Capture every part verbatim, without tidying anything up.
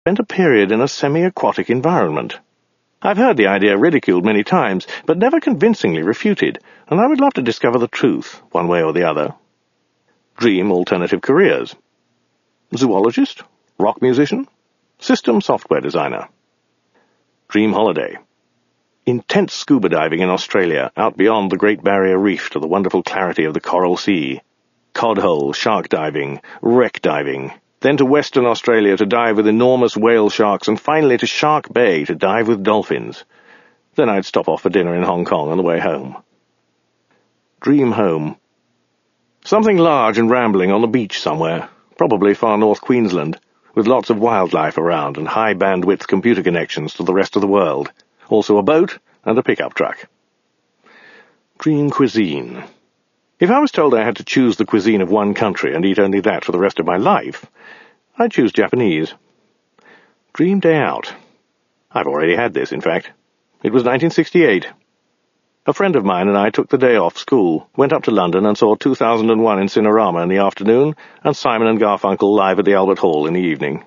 spent a period in a semi-aquatic environment. I've heard the idea ridiculed many times, but never convincingly refuted, and I would love to discover the truth, one way or the other. Dream alternative careers. Zoologist? Rock musician? System software designer. Dream holiday. Intense scuba diving in Australia, out beyond the Great Barrier Reef to the wonderful clarity of the Coral Sea. Cod hole, shark diving, wreck diving. Then to Western Australia to dive with enormous whale sharks, and finally to Shark Bay to dive with dolphins. Then I'd stop off for dinner in Hong Kong on the way home. Dream home. Something large and rambling on the beach somewhere, probably far north Queensland, with lots of wildlife around and high-bandwidth computer connections to the rest of the world. Also a boat and a pickup truck. Dream cuisine. If I was told I had to choose the cuisine of one country and eat only that for the rest of my life, I'd choose Japanese. Dream day out. I've already had this, in fact. It was nineteen sixty-eight. A friend of mine and I took the day off school, went up to London and saw two thousand one in Cinerama in the afternoon and Simon and Garfunkel live at the Albert Hall in the evening.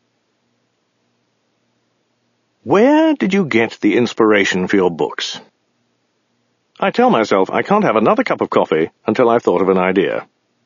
Where did you get the inspiration for your books? I tell myself I can't have another cup of coffee until I've thought of an idea.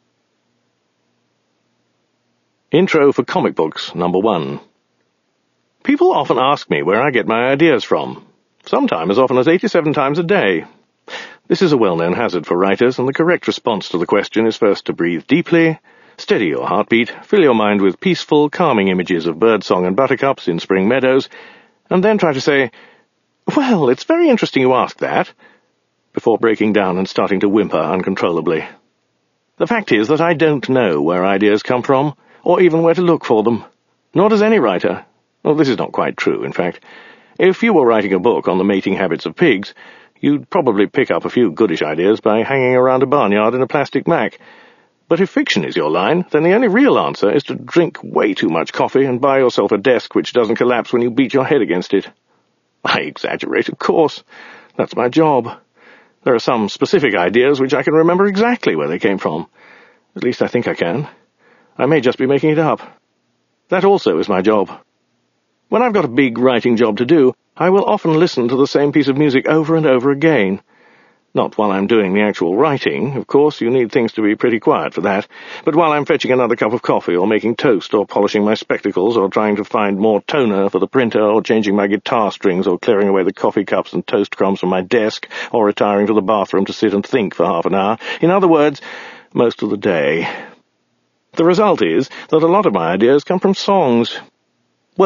Intro for Comic Books, number one. People often ask me where I get my ideas from, sometimes as often as eighty-seven times a day. This is a well-known hazard for writers, and the correct response to the question is first to breathe deeply, steady your heartbeat, fill your mind with peaceful, calming images of birdsong and buttercups in spring meadows, and then try to say, "Well, it's very interesting you ask that," before breaking down and starting to whimper uncontrollably. The fact is that I don't know where ideas come from, or even where to look for them. Nor does any writer. Well, this is not quite true, in fact. If you were writing a book on the mating habits of pigs, you'd probably pick up a few goodish ideas by hanging around a barnyard in a plastic Mac. But if fiction is your line, then the only real answer is to drink way too much coffee and buy yourself a desk which doesn't collapse when you beat your head against it. I exaggerate, of course. That's my job. There are some specific ideas which I can remember exactly where they came from. At least I think I can. I may just be making it up. That also is my job. When I've got a big writing job to do, I will often listen to the same piece of music over and over again. Not while I'm doing the actual writing, of course, you need things to be pretty quiet for that, but while I'm fetching another cup of coffee or making toast or polishing my spectacles or trying to find more toner for the printer or changing my guitar strings or clearing away the coffee cups and toast crumbs from my desk or retiring to the bathroom to sit and think for half an hour. In other words, most of the day. The result is that a lot of my ideas come from songs.